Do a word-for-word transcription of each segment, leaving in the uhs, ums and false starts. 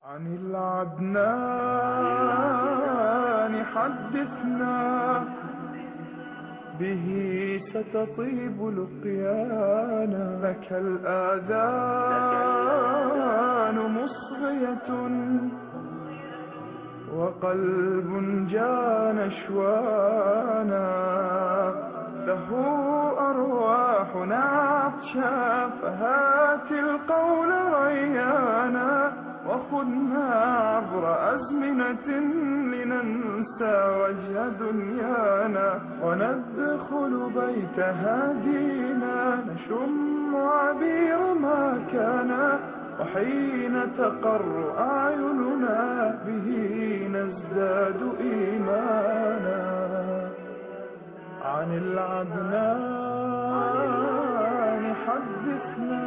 عن العدنان حدثنا، به ستطيب لقيانا. لك الآذان مصغية وقلب جان شوانا، له أرواحنا عطشا فهات القول ريانا. وخذنا عبر أزمنة لننسى وجه دنيانا، وندخل بيت هادينا نشم عبير ما كان. وحين تقر أعيننا به نزداد إيمانا. عن العدنان حدثنا،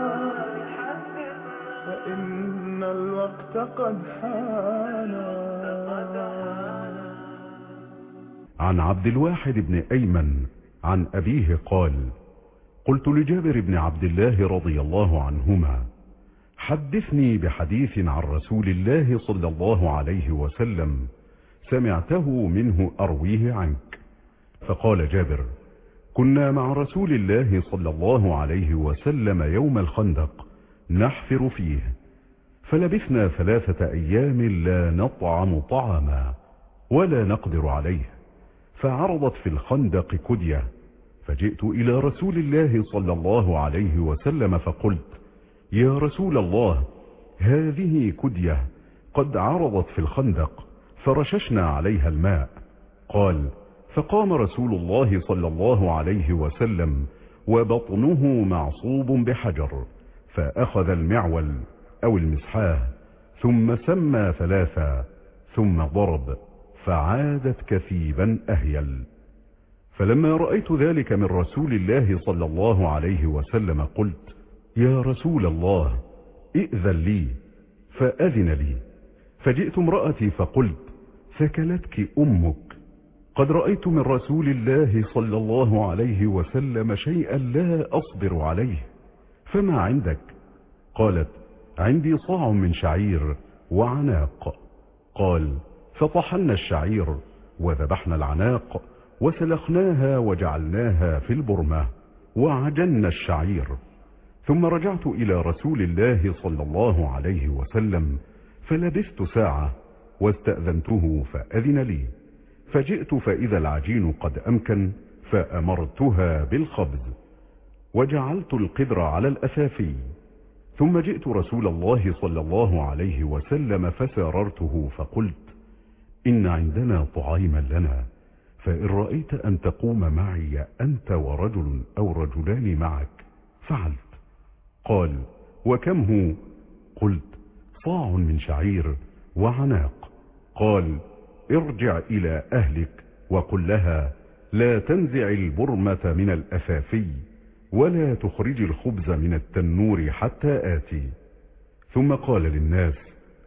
فإن الوقت قد حانا. عن عبد الواحد بن أيمن عن أبيه قال: قلت لجابر بن عبد الله رضي الله عنهما: حدثني بحديث عن رسول الله صلى الله عليه وسلم سمعته منه أرويه عنك. فقال جابر: كنا مع رسول الله صلى الله عليه وسلم يوم الخندق نحفر فيه، فلبثنا ثلاثة أيام لا نطعم طعاما ولا نقدر عليه، فعرضت في الخندق كدية، فجئت إلى رسول الله صلى الله عليه وسلم فقلت: يا رسول الله، هذه كدية قد عرضت في الخندق، فرششنا عليها الماء. قال: فقام رسول الله صلى الله عليه وسلم وبطنه معصوب بحجر، فأخذ المعول أو المسحاه ثم سمى ثلاثا ثم ضرب، فعادت كثيبا أهيل. فلما رأيت ذلك من رسول الله صلى الله عليه وسلم قلت: يا رسول الله، ائذن لي. فأذن لي، فجئت امرأتي فقلت: ثكلتك أمك، قد رأيت من رسول الله صلى الله عليه وسلم شيئا لا أصبر عليه، فما عندك؟ قالت: عندي صاع من شعير وعناق. قال: فطحنا الشعير وذبحنا العناق وسلخناها وجعلناها في البرمة وعجنا الشعير. ثم رجعت إلى رسول الله صلى الله عليه وسلم فلبثت ساعة واستأذنته فأذن لي، فجئت فإذا العجين قد أمكن، فأمرتها بالخبز وجعلت القدر على الأثافي. ثم جئت رسول الله صلى الله عليه وسلم فساررته فقلت: إن عندنا طعيما لنا، فإن رأيت أن تقوم معي أنت ورجل أو رجلان معك فعلت. قال: وكم هو؟ قلت: صاع من شعير وعناق. قال: ارجع إلى أهلك وقل لها لا تنزع البرمة من الأثافي ولا تخرج الخبز من التنور حتى آتي. ثم قال للناس: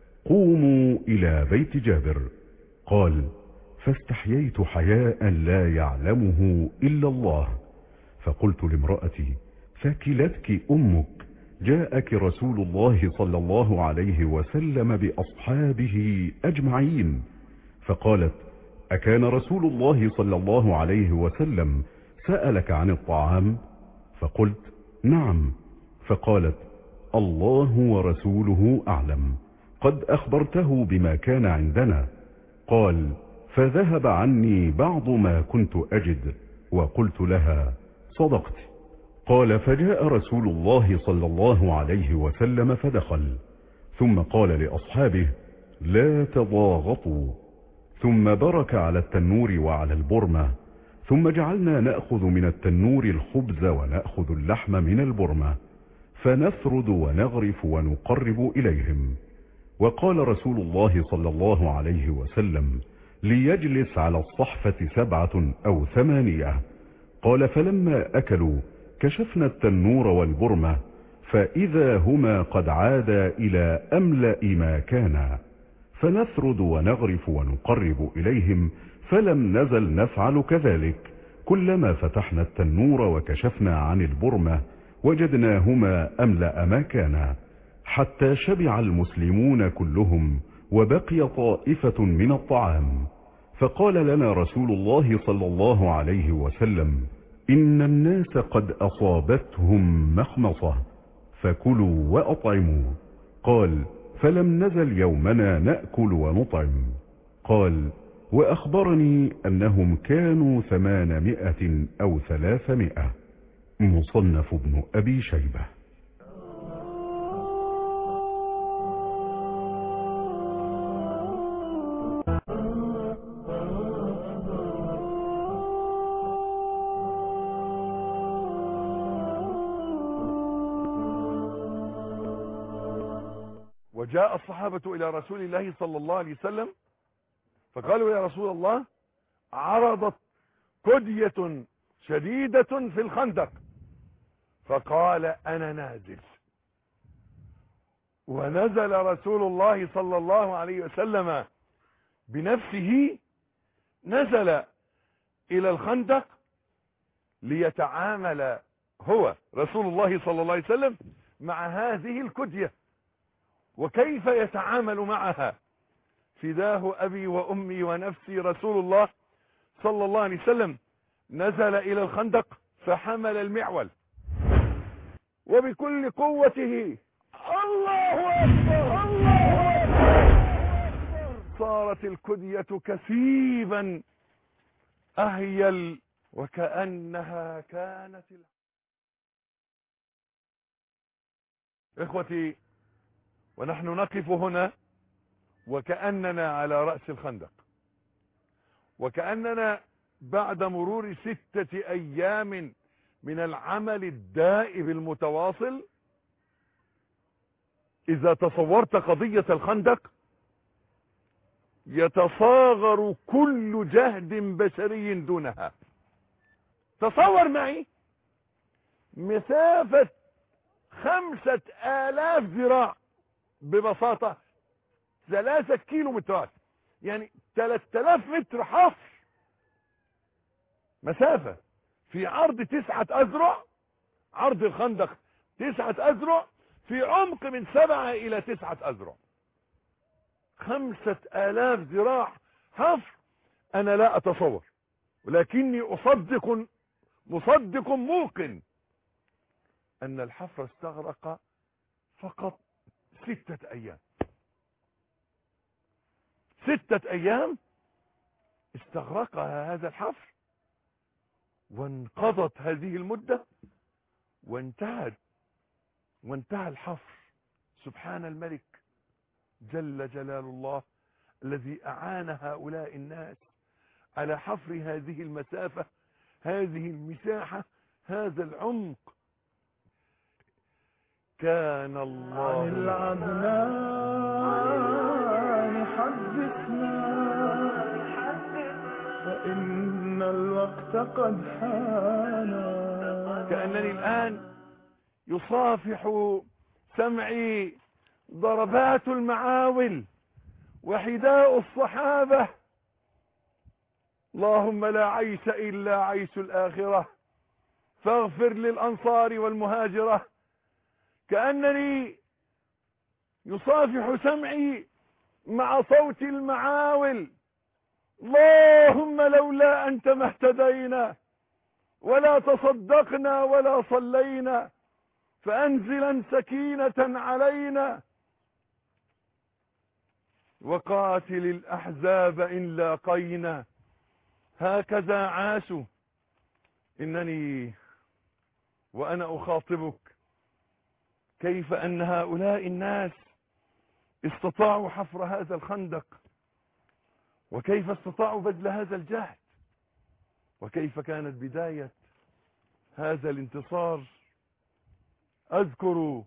قوموا إلى بيت جابر. قال: فاستحييت حياء لا يعلمه إلا الله، فقلت لامرأتي: ثكلتك أمك، جاءك رسول الله صلى الله عليه وسلم بأصحابه أجمعين. فقالت: أكان رسول الله صلى الله عليه وسلم سألك عن الطعام؟ فقلت: نعم. فقالت: الله ورسوله أعلم، قد أخبرته بما كان عندنا. قال: فذهب عني بعض ما كنت أجد، وقلت لها: صدقت. قال: فجاء رسول الله صلى الله عليه وسلم فدخل، ثم قال لأصحابه: لا تضاغطوا. ثم برك على التنور وعلى البرمة، ثم جعلنا نأخذ من التنور الخبز ونأخذ اللحم من البرمة، فنثرد ونغرف ونقرب إليهم. وقال رسول الله صلى الله عليه وسلم: ليجلس على الصحفة سبعة أو ثمانية. قال: فلما أكلوا كشفنا التنور والبرمة، فإذا هما قد عادا إلى أملأ ما كانا، فنثرد ونغرف ونقرب إليهم، فلم نزل نفعل كذلك. كلما فتحنا التنور وكشفنا عن البرمة وجدناهما أملأ ما كانا، حتى شبع المسلمون كلهم وبقي طائفة من الطعام. فقال لنا رسول الله صلى الله عليه وسلم: إن الناس قد أصابتهم مخمصة فكلوا وأطعموا. قال: فلم نزل يومنا نأكل ونطعم. قال: وأخبرني أنهم كانوا ثمانمائة أو ثلاثمائة. مصنف ابن أبي شيبة. وجاء الصحابة إلى رسول الله صلى الله عليه وسلم فقالوا: يا رسول الله، عرضت كدية شديدة في الخندق. فقال: أنا نازل. ونزل رسول الله صلى الله عليه وسلم بنفسه، نزل إلى الخندق ليتعامل هو رسول الله صلى الله عليه وسلم مع هذه الكدية، وكيف يتعامل معها. فداه أبي وأمي ونفسي رسول الله صلى الله عليه وسلم نزل إلى الخندق فحمل المعول وبكل قوته، الله أكبر الله أكبر، صارت الكدية كثيبا أهيل وكأنها كانت. إخوتي، ونحن نقف هنا وكأننا على رأس الخندق، وكأننا بعد مرور ستة أيام من العمل الدائب المتواصل. إذا تصورت قضية الخندق يتصاغر كل جهد بشري دونها. تصور معي مسافة خمسة آلاف ذراع، ببساطة ثلاثة كيلو مترات، يعني ثلاثة آلاف متر حفر مسافة في عرض تسعة أذرع. عرض الخندق تسعة أذرع في عمق من سبعة إلى تسعة أذرع. خمسة آلاف ذراع حفر. أنا لا أتصور، ولكني أصدق مصدق موقن أن الحفر استغرق فقط ستة أيام. ستة أيام استغرقها هذا الحفر، وانقضت هذه المدة وانتهت وانتهى الحفر. سبحان الملك جل جلال الله الذي أعان هؤلاء الناس على حفر هذه المسافة، هذه المساحة، هذا العمق. كان الله عن العدنان حدثنا فإن الوقت قد حان. كأنني الآن يصافح سمعي ضربات المعاول وحداء الصحابة. اللهم لا عيش إلا عيش الآخرة، فاغفر للأنصار والمهاجرة. كأنني يصافح سمعي مع صوت المعاول. اللهم لولا أنت ما اهتدينا ولا تصدقنا ولا صلينا، فأنزلا سكينة علينا، وقاتل الأحزاب إن لاقينا. هكذا عاشوا. إنني وأنا أخاطبك، كيف أن هؤلاء الناس استطاعوا حفر هذا الخندق، وكيف استطاعوا بذل هذا الجهد، وكيف كانت بداية هذا الانتصار. أذكر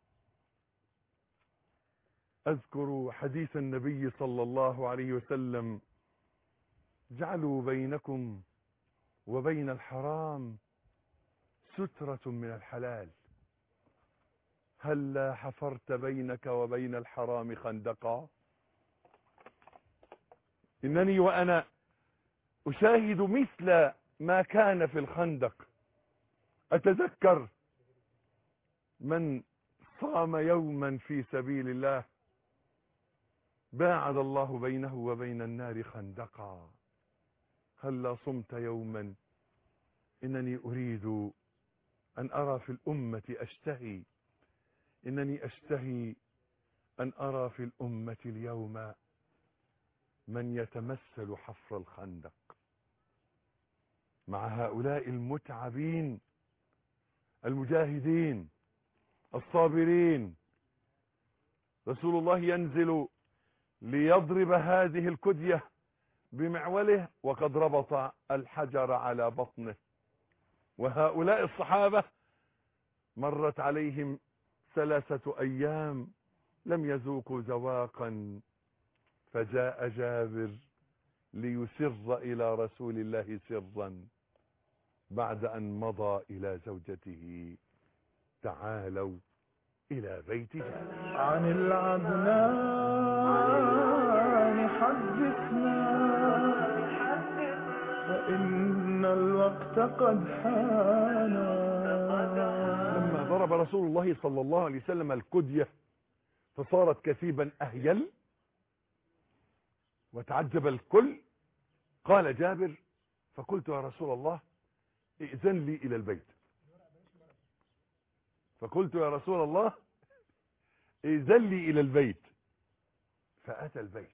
أذكر حديث النبي صلى الله عليه وسلم: جعلوا بينكم وبين الحرام سترة من الحلال، هلا حفرت بينك وبين الحرام خندقا. إنني وأنا أشاهد مثل ما كان في الخندق أتذكر من صام يوما في سبيل الله باعد الله بينه وبين النار خندقا. هلا صمت يوما إنني أريد أن أرى في الأمة أشتهي إنني أشتهي أن أرى في الأمة اليوم من يتمثل حفر الخندق مع هؤلاء المتعبين المجاهدين الصابرين. رسول الله ينزل ليضرب هذه الكدية بمعوله وقد ربط الحجر على بطنه، وهؤلاء الصحابة مرت عليهم ثلاثة أيام لم يذوقوا ذواقا، فجاء جابر ليسر إلى رسول الله سرا بعد أن مضى إلى زوجته. تعالوا إلى بيت جابر. عن العدنان حدثنا فإن الوقت قد حان. لما ضرب رسول الله صلى الله عليه وسلم الكدية فصارت كثيبا أهيل وتعجب الكل. قال جابر: فقلت يا رسول الله ائذن لي إلى البيت فقلت يا رسول الله ائذن لي إلى البيت فأتى البيت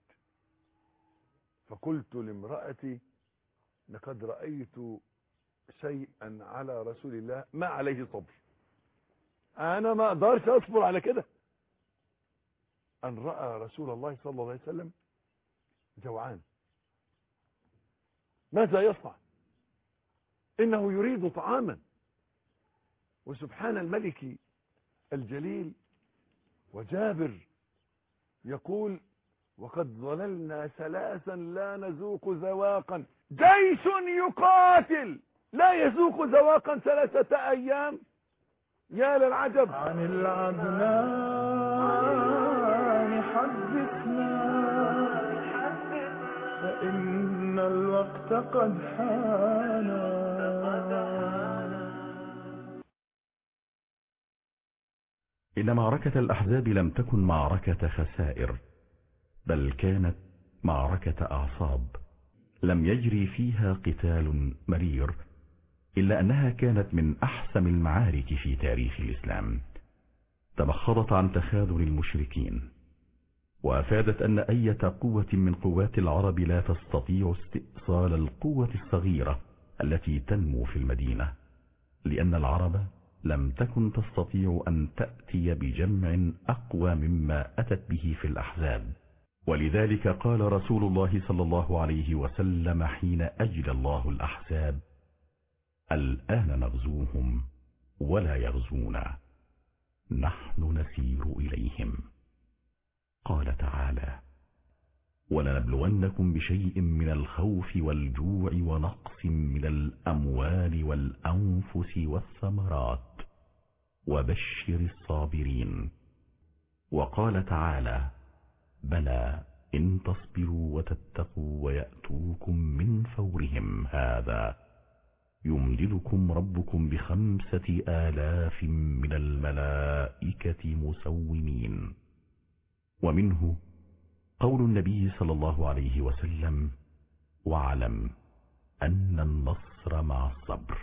فقلت لامرأتي: لقد رأيت شيئا على رسول الله ما عليه صبر، أنا ما أقدرش أصبر على كده. أن رأى رسول الله صلى الله عليه وسلم جوعان، ماذا يصنع؟ إنه يريد طعاما. وسبحان الملك الجليل، وجابر يقول: وقد ظللنا ثلاثا لا نذوق ذواقا. جيش يقاتل لا يذوق ذواقا ثلاثة أيام، يا للعجب. عن العدنان حدثنا فإن الوقت قد حان. إن معركة الأحزاب لم تكن معركة خسائر، بل كانت معركة أعصاب. لم يجري فيها قتال مرير، إلا أنها كانت من أحسم المعارك في تاريخ الإسلام. تمخضت عن تخاذل المشركين، وأفادت أن أية قوة من قوات العرب لا تستطيع استئصال القوة الصغيرة التي تنمو في المدينة، لأن العرب لم تكن تستطيع أن تأتي بجمع أقوى مما أتت به في الأحزاب. ولذلك قال رسول الله صلى الله عليه وسلم حين أجلى الله الأحزاب: الآن نغزوهم ولا يغزونا، نحن نسير إليهم. قال تعالى: ولنبلونكم بشيء من الخوف والجوع ونقص من الأموال والأنفس والثمرات وبشر الصابرين. وقال تعالى: بلى إن تصبروا وتتقوا ويأتوكم من فورهم هذا يمددكم ربكم بخمسة آلاف من الملائكة مسومين. ومنه قول النبي صلى الله عليه وسلم: واعلم أن النصر مع الصبر.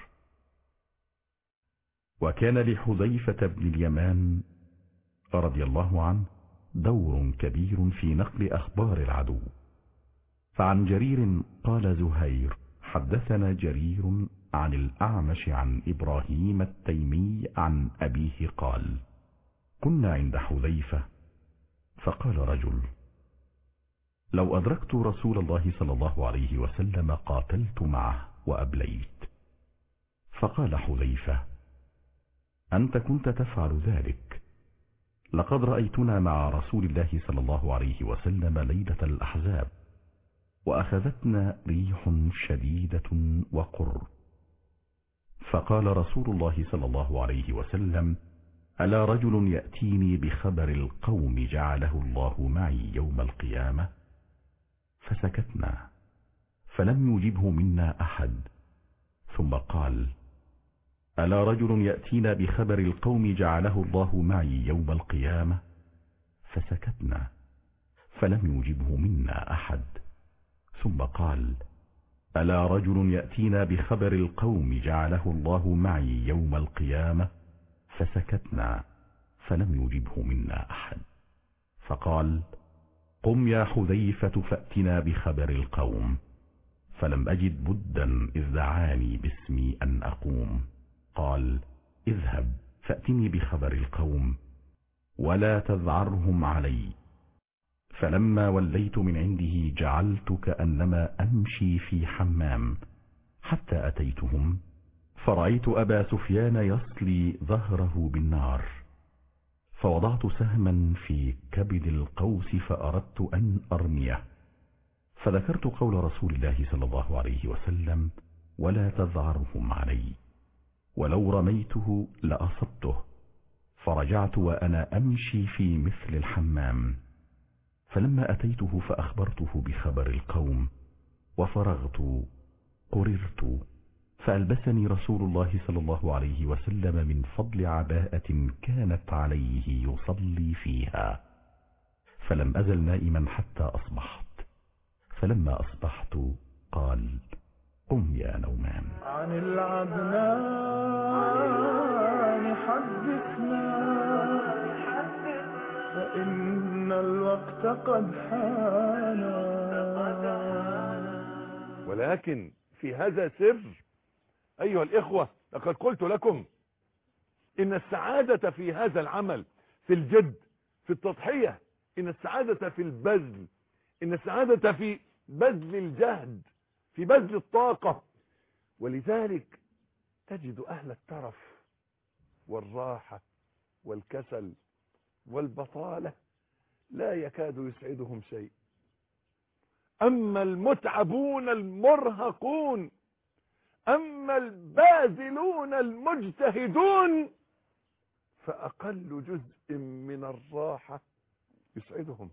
وكان لحذيفة بن اليمان رضي الله عنه دور كبير في نقل أخبار العدو. فعن جرير قال زهير: حدثنا جرير عن الأعمش عن إبراهيم التيمي عن أبيه قال: كنا عند حذيفة فقال رجل: لو أدركت رسول الله صلى الله عليه وسلم قاتلت معه وأبليت. فقال حذيفة: أنت كنت تفعل ذلك، لقد رأيتنا مع رسول الله صلى الله عليه وسلم ليلة الأحزاب وأخذتنا ريح شديدة وقر. فقال رسول الله صلى الله عليه وسلم: ألا رجل يأتيني بخبر القوم جعله الله معي يوم القيامة؟ فسكتنا فلم يجبه منا أحد، ثم قال: ألا رجل يأتينا بخبر القوم جعله الله معي يوم القيامة؟ فسكتنا، فلم يجبه منا أحد. ثم قال: ألا رجل يأتينا بخبر القوم جعله الله معي يوم القيامة؟ فسكتنا، فلم يجبه منا أحد. فقال: قم يا حذيفة فأتنا بخبر القوم. فلم أجد بدا إذ دعاني باسمي أن أقوم. قال: اذهب فأتني بخبر القوم ولا تذعرهم علي. فلما وليت من عنده جعلت كأنما أمشي في حمام حتى أتيتهم، فرأيت أبا سفيان يصلي ظهره بالنار، فوضعت سهما في كبد القوس فأردت أن أرميه، فذكرت قول رسول الله صلى الله عليه وسلم: ولا تذعرهم علي، ولو رميته لأصبته. فرجعت وأنا أمشي في مثل الحمام، فلما أتيته فأخبرته بخبر القوم وفرغت قررت، فألبسني رسول الله صلى الله عليه وسلم من فضل عباءة كانت عليه يصلي فيها، فلم أزل نائما حتى أصبحت. فلما أصبحت قال: قم يا نومان. عن العدنان حدثنا فإن الوقت قد حانا. ولكن في هذا سر أيها الإخوة، لقد قلت لكم إن السعادة في هذا العمل، في الجد، في التضحية، إن السعادة في البذل، إن السعادة في بذل الجهد، في بذل الطاقة. ولذلك تجد أهل الترف والراحة والكسل والبطالة لا يكاد يسعدهم شيء. أما المتعبون المرهقون، أما الباذلون المجتهدون، فأقل جزء من الراحة يسعدهم.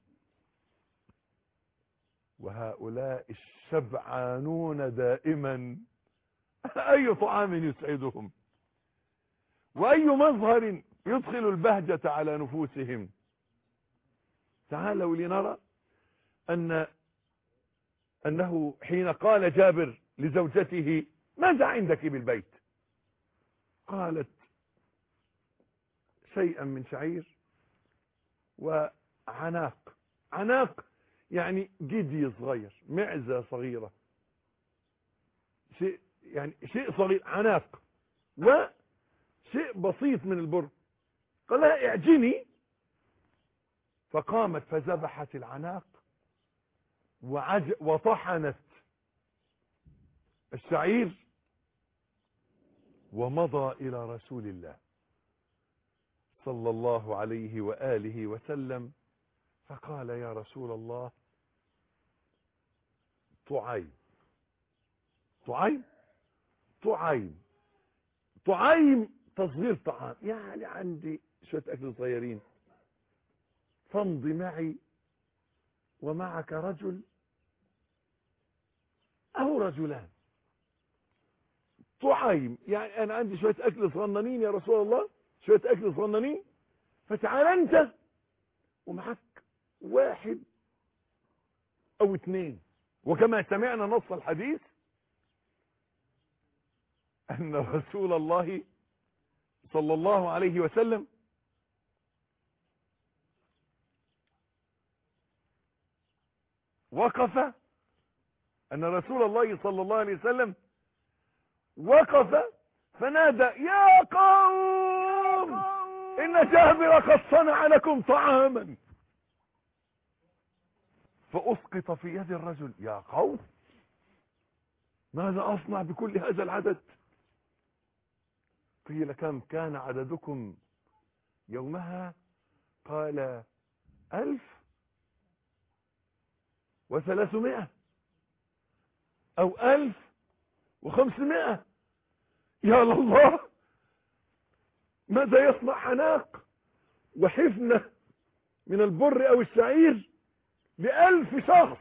وهؤلاء الشبعانون دائما أي طعام يسعدهم، وأي مظهر يدخل البهجة على نفوسهم. تعالوا لنرى أن أنه حين قال جابر لزوجته: ماذا عندك بالبيت؟ قالت: شيئا من شعير وعناق. عناق يعني جدي صغير، معزة صغيرة، شيء يعني شيء صغير، عناق، وشيء بسيط من البر. قال لها: اعجني. فقامت فذبحت العناق وعج وطحنت الشعير ومضى إلى رسول الله صلى الله عليه وآله وسلم، فقال: يا رسول الله، طعيم طعيم طعيم طعيم تصغير طعام، يعني عندي شوية أكل صغيرين، فامضي معي ومعك رجل أو رجلان. طعيم يعني أنا عندي شوية أكل صغننين يا رسول الله، شوية أكل صغننين، فتعال أنت ومعك واحد أو اثنين. وكما سمعنا نص الحديث أن رسول الله صلى الله عليه وسلم وقف أن رسول الله صلى الله عليه وسلم وقف فنادى: يا قوم إن جابر قد صنع لكم طعاما. فأسقط في يد الرجل: يا قوم ماذا أصنع بكل هذا العدد؟ قيل: كم كان عددكم يومها؟ قال: ألف وثلاثمائة أو ألف وخمسمائة. يا الله، ماذا يصنع حناق وحفنة من البر أو الشعير لألف شخص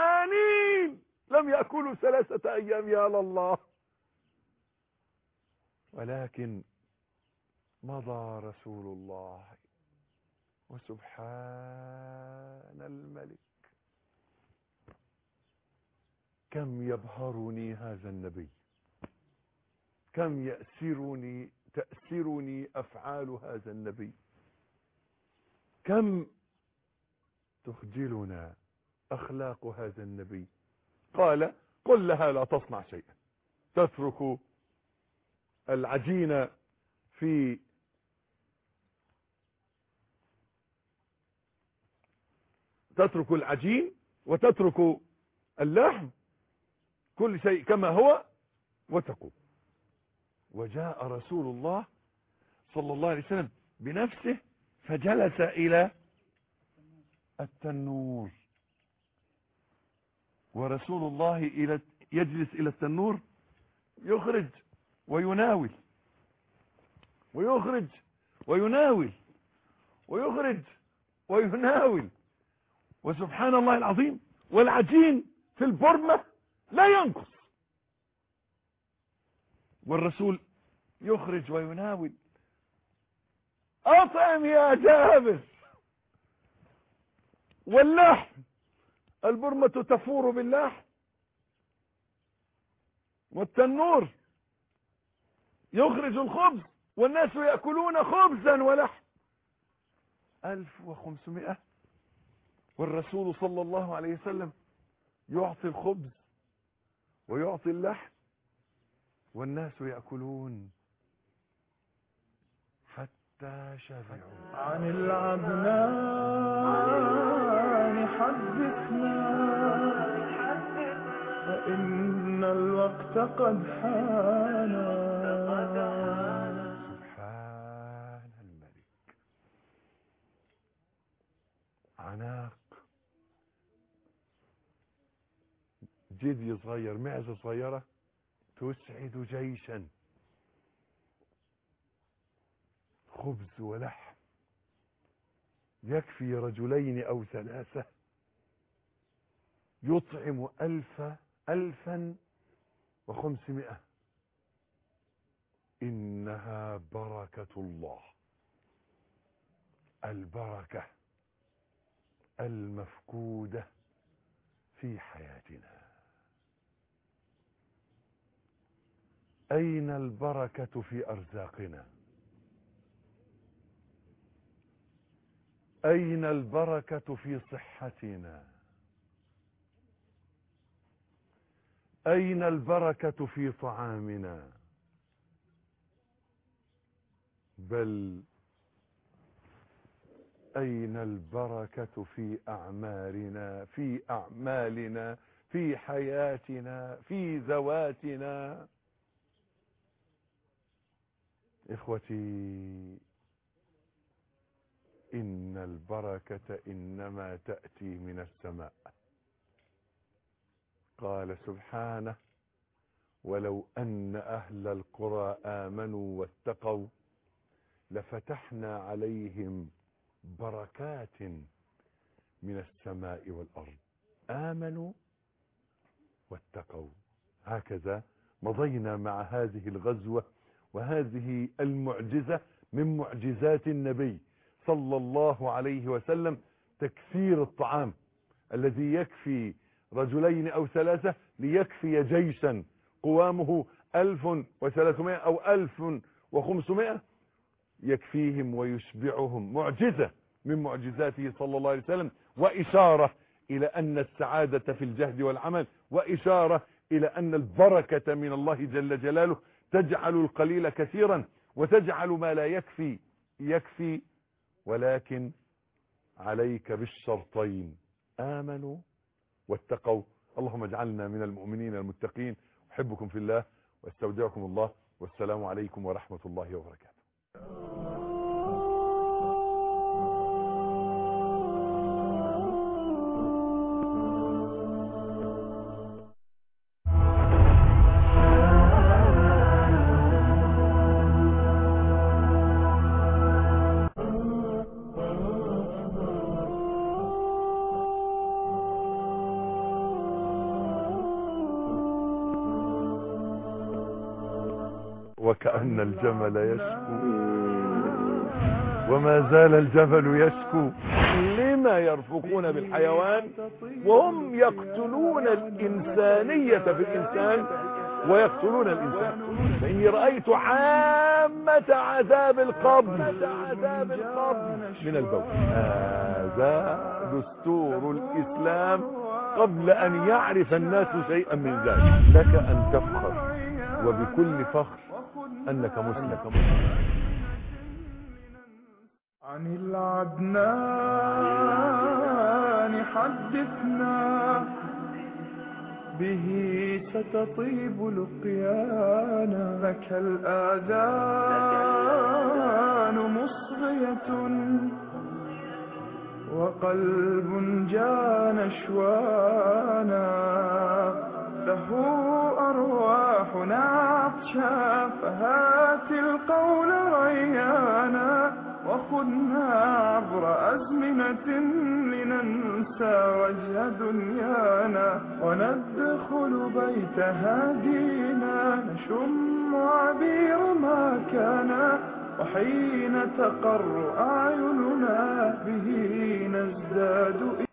جوعانين لم يأكلوا ثلاثة أيام؟ يا الله. ولكن مضى رسول الله وسبحان الملك كم يبهرني هذا النبي، كم يأسرني تأسرني أفعال هذا النبي، كم تخجلنا أخلاق هذا النبي. قال قل لها لا تصنع شيئا، تترك العجين في تترك العجين وتترك اللحم، كل شيء كما هو، وتقوم. وجاء رسول الله صلى الله عليه وسلم بنفسه فجلس إلى التنور، ورسول الله إلى يجلس إلى التنور يخرج ويناول ويخرج ويناول ويخرج ويناول، وسبحان الله العظيم، والعجين في البرمة لا ينقص، والرسول يخرج ويناول. أطعم يا جابر، واللحم البرمة تفور باللحم، والتنور يخرج الخبز والناس يأكلون خبزا ولحم. ألف وخمسمائة، والرسول صلى الله عليه وسلم يعطي الخبز ويعطي اللحم والناس يأكلون حتى شبعوا. عن العدنان حدثنا فإن الوقت قد حان. سبحان الملك. عناق، جدي صغير، معزة صغيرة تسعد جيشا، خبز ولحم يكفي رجلين أو ثلاثة، يطعم ألف ألفا وخمسمائة. إنها بركة الله، البركة المفقودة في حياتنا. أين البركة في أرزاقنا؟ أين البركة في صحتنا؟ أين البركة في طعامنا؟ بل أين البركة في أعمالنا، في أعمالنا، في حياتنا، في ذواتنا؟ إخوتي، إن البركة إنما تأتي من السماء. قال سبحانه: ولو أن أهل القرى آمنوا واتقوا لفتحنا عليهم بركات من السماء والأرض. آمنوا واتقوا. هكذا مضينا مع هذه الغزوة وهذه المعجزة من معجزات النبي صلى الله عليه وسلم، تكثير الطعام الذي يكفي رجلين أو ثلاثة ليكفي جيشا قوامه ألف وثلاثمائة أو ألف وخمسمائة، يكفيهم ويشبعهم. معجزة من معجزاته صلى الله عليه وسلم، وإشارة إلى أن السعادة في الجهد والعمل، وإشارة إلى أن البركة من الله جل جلاله تجعل القليل كثيرا وتجعل ما لا يكفي يكفي. ولكن عليك بالشرطين: آمنوا واتقوا. اللهم اجعلنا من المؤمنين المتقين. أحبكم في الله واستودعكم الله، والسلام عليكم ورحمة الله وبركاته. وكأن الجمل يشكو وما زال الجبل يشكو. لما يرفقون بالحيوان وهم يقتلون الإنسانية في الإنسان ويقتلون الإنسان؟ فإني رأيت عامة عذاب القبر من البول. هذا دستور الإسلام قبل أن يعرف الناس شيئا من ذلك. لك أن تفخر وبكل فخر أنك مسلم. عن العدنان حدثنا به ستطيب لقيانا. لك الآذان مصغية وقلب جان شوانا. له أرواحنا عطشا فهات القول ريانا. وخذنا عبر أزمنة لننسى وجه دنيانا. وندخل بيت هادينا نشم عبير ما كان. وحين تقر أعيننا به نزداد